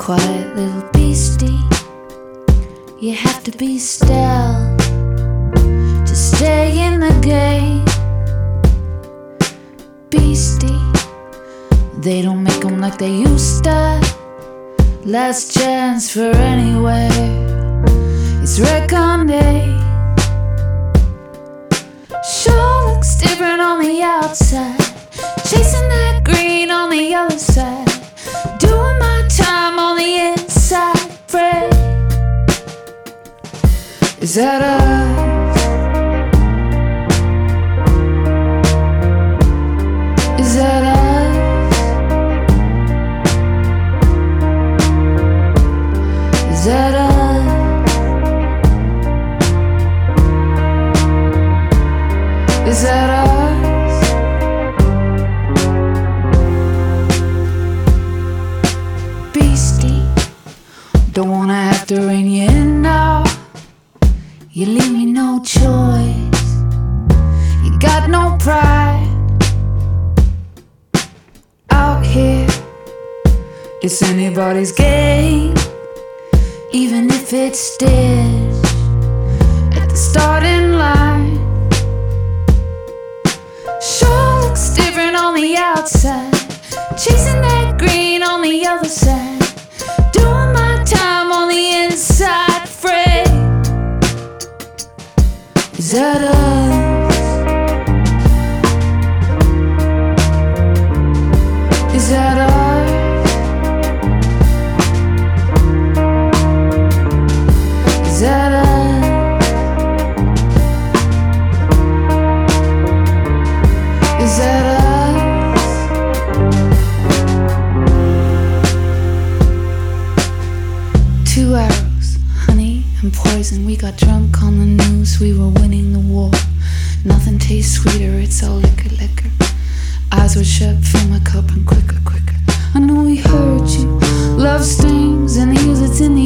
quiet little beastie. You have to be still to stay in the game. Beastie, they don't make them like they used to. Last chance for anywhere. It's recon day. Sure looks different on the outside, chasing that green on the other side, doing my time on the inside. Fred, is that us? Is that us? Is that us? Is that us? Beastie, don't wanna have to rein you in now. You leave me no choice. You got no pride. Out here, it's anybody's game, even if it's stitched at the starting line. Sure looks different on the outside, chasing that green on the other side, doing my time on the inside. Fred, is that us? Is that us? Is that us? Is that us? 2 arrows, honey and poison. We got drunk on the news, we were winning the war. Nothing tastes sweeter, it's all liquor, liquor. Eyes were shut, fill my cup and quicker, quicker. I know we hurt you, love stings and the use it's in the